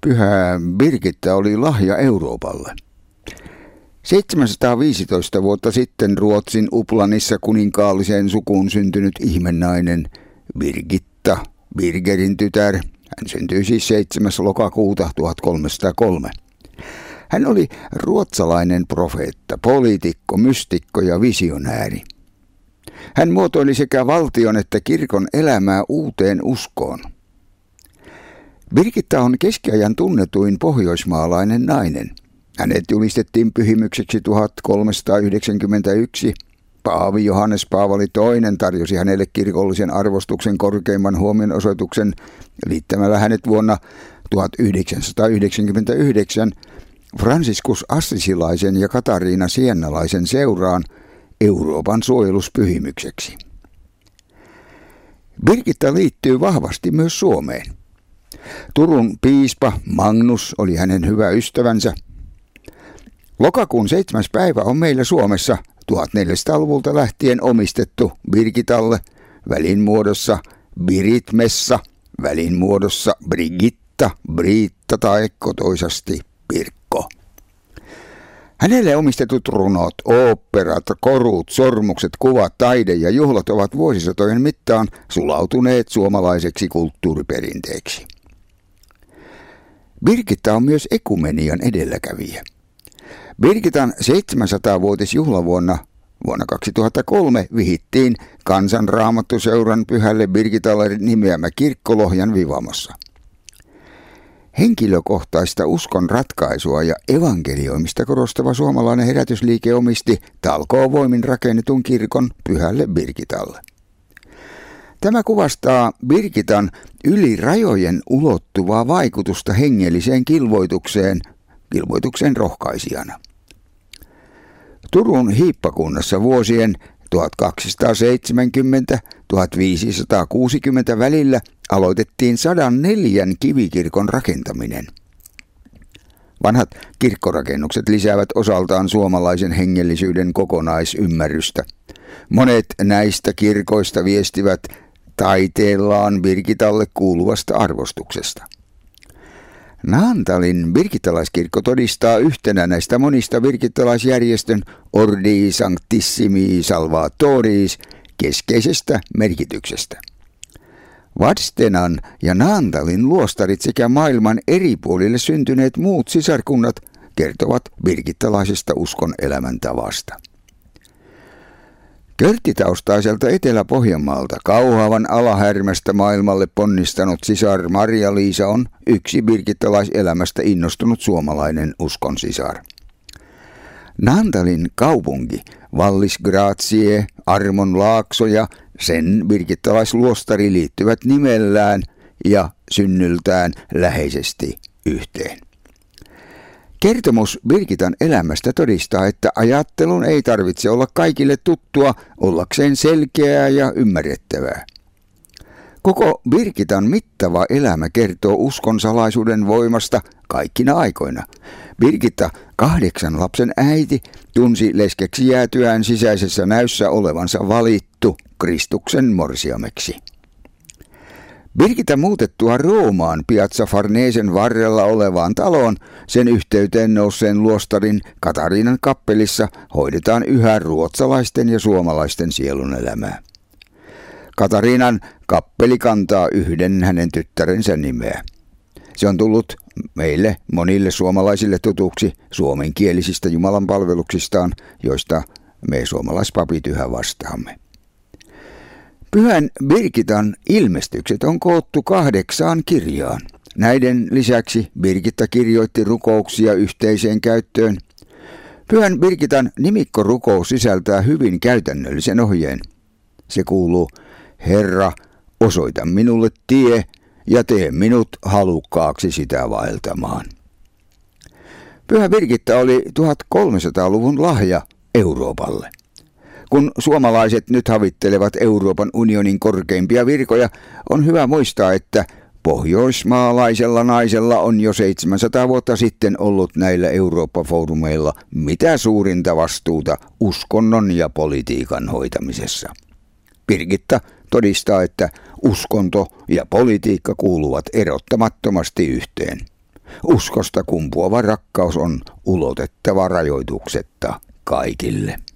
Pyhä Birgitta oli lahja Euroopalle. 715 vuotta sitten Ruotsin Uplanissa kuninkaalliseen sukuun syntynyt ihmenainen Birgitta, Birgerin tytär. Hän syntyi siis 7. lokakuuta 1303. Hän oli ruotsalainen profeetta, poliitikko, mystikko ja visionääri. Hän muotoili sekä valtion että kirkon elämää uuteen uskoon. Birgitta on keskiajan tunnetuin pohjoismaalainen nainen. Hänet julistettiin pyhimykseksi 1391. Paavi Johannes Paavali II tarjosi hänelle kirkollisen arvostuksen korkeimman huomionosoituksen liittämällä hänet vuonna 1999 Franciscus Assisilaisen ja Katariina Siennalaisen seuraan Euroopan suojeluspyhimykseksi. Birgitta liittyy vahvasti myös Suomeen. Turun piispa Magnus oli hänen hyvä ystävänsä. Lokakuun 7. päivä on meillä Suomessa 1400-luvulta lähtien omistettu Birgitalle välinmuodossa Biritmessa, välinmuodossa Brigitta, Briitta tai kotoisasti Pirkko. Hänelle omistetut runot, oopperat, korut, sormukset, kuvat, taide ja juhlat ovat vuosisatojen mittaan sulautuneet suomalaiseksi kulttuuriperinteeksi. Birgitta on myös ekumenian edelläkävijä. Birgitan 700-vuotisjuhlavuonna vuonna 2003 vihittiin Kansanraamattuseuran Pyhälle Birgitalle nimeämä kirkko Lohjan Vivamossa. Henkilökohtaista uskon ratkaisua ja evankelioimista korostava suomalainen herätysliike omisti talkoovoimin rakennetun kirkon Pyhälle Birgitalle. Tämä kuvastaa Birgitan yli rajojen ulottuvaa vaikutusta hengelliseen kilvoituksen rohkaisijana. Turun hiippakunnassa vuosien 1270-1560 välillä aloitettiin 104 kivikirkon rakentaminen. Vanhat kirkkorakennukset lisäävät osaltaan suomalaisen hengellisyyden kokonaisymmärrystä. Monet näistä kirkoista viestivät taiteellaan Birgitalle kuuluvasta arvostuksesta. Naantalin birgittalaiskirkko todistaa yhtenä näistä monista birgittalaisjärjestön Ordi Sanctissimi Salvatoris keskeisestä merkityksestä. Vadstenan ja Naantalin luostarit sekä maailman eri puolille syntyneet muut sisarkunnat kertovat birgittalaisesta uskon elämäntavasta. Körttitaustaiselta Etelä-Pohjanmaalta Kauhavan Alahärmästä maailmalle ponnistanut sisar Maria-Liisa on yksi birgittalaiselämästä innostunut suomalainen uskon sisar. Naantalin kaupunki, Vallis Grazie, Armon laakso ja sen birgittalaisluostari liittyvät nimellään ja synnyltään läheisesti yhteen. Kertomus Birgitan elämästä todistaa, että ajattelun ei tarvitse olla kaikille tuttua ollakseen selkeää ja ymmärrettävää. Koko Birgitan mittava elämä kertoo uskon salaisuuden voimasta kaikkina aikoina. Birgitta, 8 lapsen äiti, tunsi leskeksi jäätyään sisäisessä näyssä olevansa valittu Kristuksen morsiameksi. Birgitta muutettua Roomaan Piazza Farnesen varrella olevaan taloon, sen yhteyteen nousseen luostarin Katariinan kappelissa hoidetaan yhä ruotsalaisten ja suomalaisten sielunelämää. Katariinan kappeli kantaa yhden hänen tyttärensä nimeä. Se on tullut meille monille suomalaisille tutuksi suomenkielisistä jumalanpalveluksistaan, joista me suomalaispapit yhä vastaamme. Pyhän Birgitan ilmestykset on koottu 8 kirjaan. Näiden lisäksi Birgitta kirjoitti rukouksia yhteiseen käyttöön. Pyhän Birgitan nimikkorukous sisältää hyvin käytännöllisen ohjeen. Se kuuluu: Herra, osoita minulle tie ja tee minut halukkaaksi sitä vaeltamaan. Pyhä Birgitta oli 1300-luvun lahja Euroopalle. Kun suomalaiset nyt havittelevat Euroopan unionin korkeimpia virkoja, on hyvä muistaa, että pohjoismaalaisella naisella on jo 700 vuotta sitten ollut näillä Eurooppa-foorumeilla mitä suurinta vastuuta uskonnon ja politiikan hoitamisessa. Birgitta todistaa, että uskonto ja politiikka kuuluvat erottamattomasti yhteen. Uskosta kumpuava rakkaus on ulotettava rajoituksetta kaikille.